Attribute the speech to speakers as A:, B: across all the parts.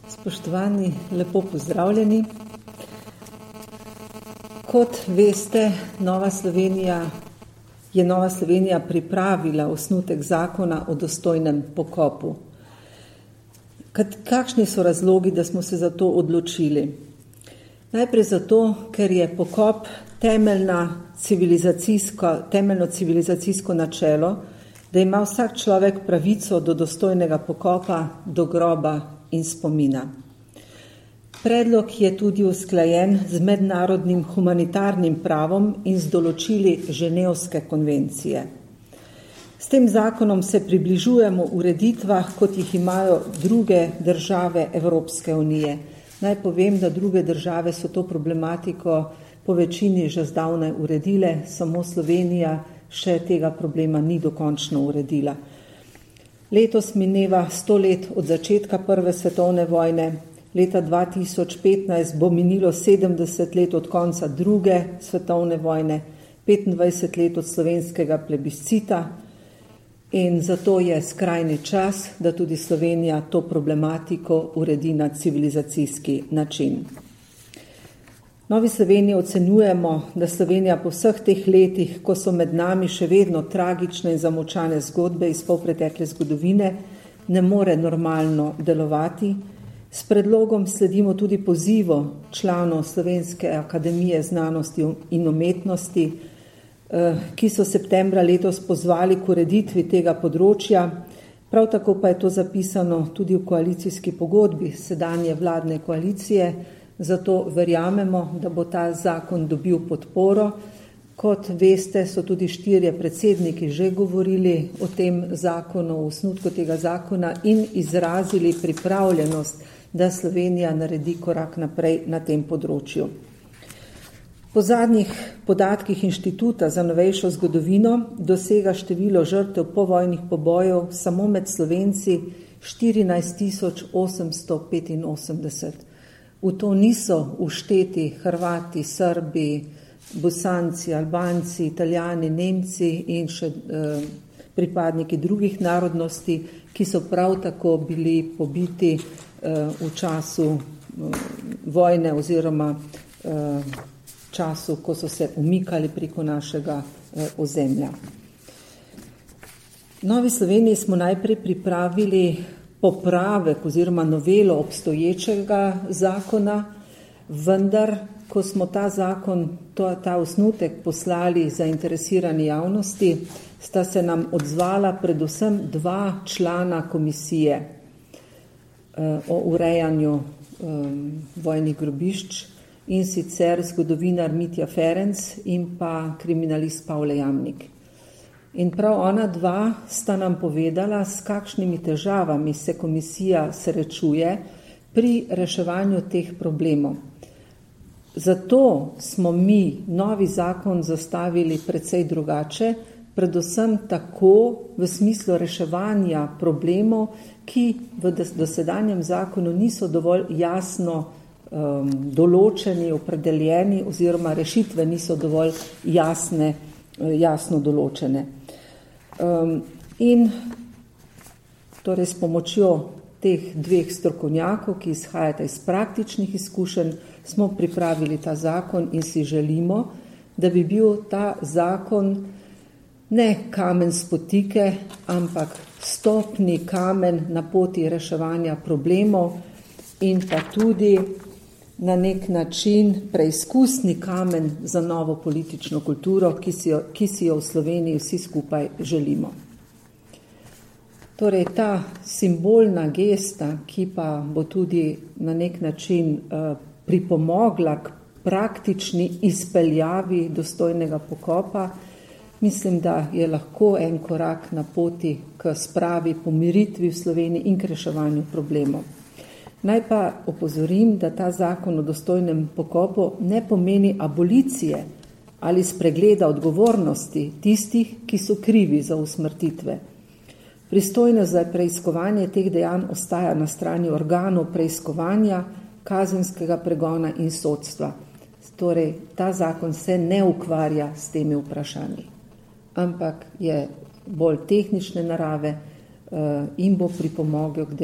A: Spoštovani, lepo pozdravljeni. Kot veste, Nova Slovenija pripravila osnutek zakona o dostojnem pokopu. Kakšni so razlogi, da smo se za to odločili? Najprej zato, ker je pokop temeljno civilizacijsko načelo, da ima vsak človek pravico do dostojnega pokopa, do groba in spomina. Predlog je tudi usklajen z mednarodnim humanitarnim pravom in z določili Ženevske konvencije. S tem zakonom se približujemo ureditvah, kot jih imajo druge države Evropske unije. Naj povem, da druge države so to problematiko po večini že zdavnaj uredile, samo Slovenija še tega problema ni dokončno uredila. Letos mineva 100 let od začetka Prve svetovne vojne, leta 2015 bo minilo 70 let od konca Druge svetovne vojne, 25 let od slovenskega plebiscita in zato je skrajni čas, da tudi Slovenija to problematiko uredi na civilizacijski način. V Novi Sloveniji ocenjujemo, da Slovenija po vseh teh letih, ko so med nami še vedno tragične in zamolčane zgodbe iz polpretekle zgodovine, ne more normalno delovati. S predlogom sledimo tudi pozivu članov Slovenske akademije znanosti in umetnosti, ki so septembra letos pozvali k ureditvi tega področja. Prav tako pa je to zapisano tudi v koalicijski pogodbi sedanje vladne koalicije, zato verjamemo, da bo ta zakon dobil podporo. Kot veste, so tudi 4 predsedniki že govorili o tem zakonu, o osnutku tega zakona in izrazili pripravljenost, da Slovenija naredi korak naprej na tem področju. Po zadnjih podatkih Inštituta za novejšo zgodovino dosega število žrtev povojnih pobojev samo med Slovenci 14.885. V to niso ušteti Hrvati, Srbi, Bosanci, Albanci, Italijani, Nemci in še pripadniki drugih narodnosti, ki so prav tako bili pobiti v času vojne oziroma času, ko so se umikali preko našega ozemlja. V Novi Sloveniji smo najprej pripravili popravek oziroma novelo obstoječega zakona, vendar, ko smo ta osnutek poslali zainteresirani javnosti, sta se nam odzvala predvsem 2 člana komisije o urejanju vojnih grobišč, in sicer zgodovinar Mitja Ferenc in pa kriminalist Pavle Jamnik. In prav ona 2 sta nam povedala, s kakšnimi težavami se komisija srečuje pri reševanju teh problemov. Zato smo mi novi zakon zastavili precej drugače, predvsem tako v smislu reševanja problemov, ki v dosedanjem zakonu niso dovolj jasno določeni, opredeljeni oziroma rešitve niso dovolj jasno določene. In torej s pomočjo teh 2 strokovnjakov, ki izhajata iz praktičnih izkušenj, smo pripravili ta zakon in si želimo, da bi bil ta zakon ne kamen spotike, ampak stopni kamen na poti reševanja problemov in pa tudi na nek način preizkusni kamen za novo politično kulturo, ki si jo v Sloveniji vsi skupaj želimo. Torej, ta simbolna gesta, ki pa bo tudi na nek način pripomogla k praktični izpeljavi dostojnega pokopa, mislim, da je lahko en korak na poti k spravi, pomiritvi v Sloveniji in k reševanju problemov. Naj pa opozorim, da ta zakon o dostojnem pokopu ne pomeni abolicije ali spregleda odgovornosti tistih, ki so krivi za usmrtitve. Pristojnost za preiskovanje teh dejanj ostaja na strani organov preiskovanja, kazenskega pregona in sodstva. Torej, ta zakon se ne ukvarja s temi vprašanji, ampak je bolj tehnične narave, in bo pripomogel k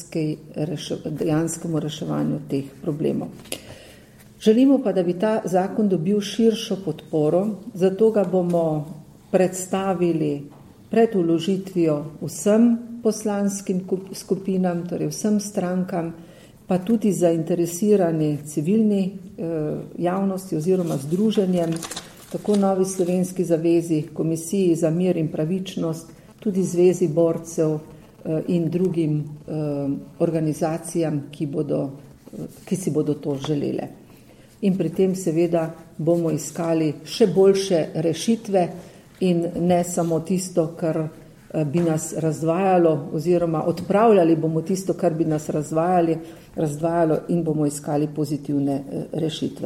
A: dejanskemu reševanju teh problemov. Želimo pa, da bi ta zakon dobil širšo podporo, zato ga bomo predstavili pred vložitvijo vsem poslanskim skupinam, torej vsem strankam, pa tudi zainteresirani civilni javnosti oziroma združenjem, tako Novi slovenski zavezi, Komisiji za mir in pravičnost, tudi Zvezi borcev in drugim organizacijam, ki si bodo to želele. In pri tem seveda bomo iskali še boljše rešitve in ne samo tisto, kar bi nas razdvajalo, oziroma odpravljali bomo tisto, kar bi nas razdvajalo in bomo iskali pozitivne rešitve.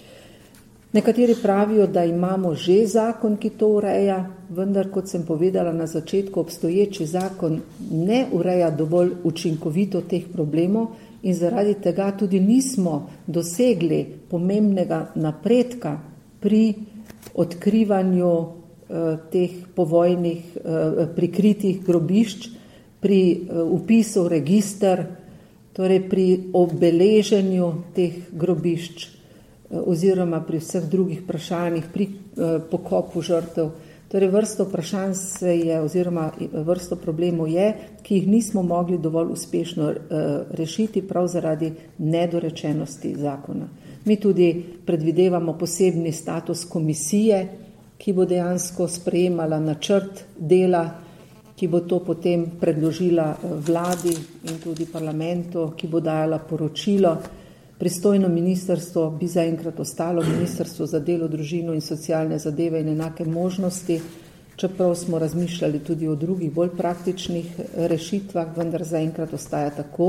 A: Nekateri pravijo, da imamo že zakon, ki to ureja, vendar, kot sem povedala na začetku, obstoječi zakon ne ureja dovolj učinkovito teh problemov in zaradi tega tudi nismo dosegli pomembnega napredka pri odkrivanju teh povojnih prikritih grobišč, pri vpisu v register, torej pri obeleženju teh grobišč oziroma pri vseh drugih vprašanjih, pri pokopu žrtev. Torej vrsto vprašanj se je oziroma vrsto problemov je, ki jih nismo mogli dovolj uspešno rešiti prav zaradi nedorečenosti zakona. Mi tudi predvidevamo posebni status komisije, ki bo dejansko sprejemala načrt dela, ki bo to potem predložila vladi in tudi parlamentu, ki bo dajala poročilo. Pristojno ministrstvo bi zaenkrat ostalo Ministrstvo za delo, družino in socialne zadeve in enake možnosti, čeprav smo razmišljali tudi o drugih bolj praktičnih rešitvah, vendar zaenkrat ostaja tako.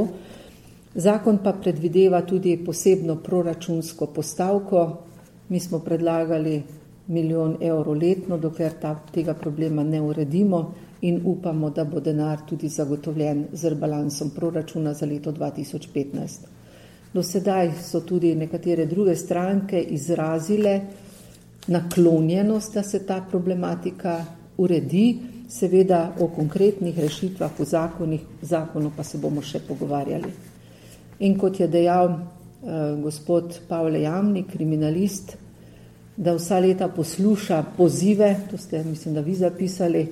A: Zakon pa predvideva tudi posebno proračunsko postavko. Mi smo predlagali 1 milijon evrov letno, dokler tega problema ne uredimo in upamo, da bo denar tudi zagotovljen z rebalansom proračuna za leto 2015. Do sedaj so tudi nekatere druge stranke izrazile naklonjenost, da se ta problematika uredi, seveda o konkretnih rešitvah v zakonu pa se bomo še pogovarjali. In kot je dejal gospod Pavle Jamnik, kriminalist, da vsa leta posluša pozive, to ste, mislim, da vi zapisali,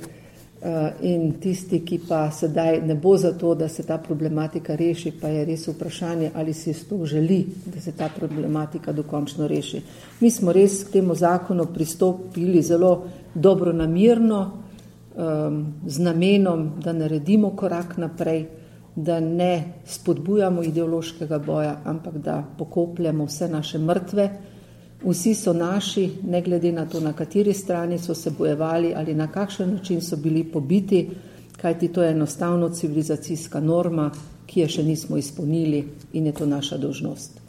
A: in tisti, ki pa sedaj ne bo za to, da se ta problematika reši, pa je res vprašanje, ali si to želi, da se ta problematika dokončno reši. Mi smo res k temu zakonu pristopili zelo dobronamerno, z namenom, da naredimo korak naprej, da ne spodbujamo ideološkega boja, ampak da pokopljamo vse naše mrtve. Vsi so naši, ne glede na to, na kateri strani so se bojevali ali na kakšen način so bili pobiti, kajti to je enostavno civilizacijska norma, ki je še nismo izpolnili in je to naša dolžnost.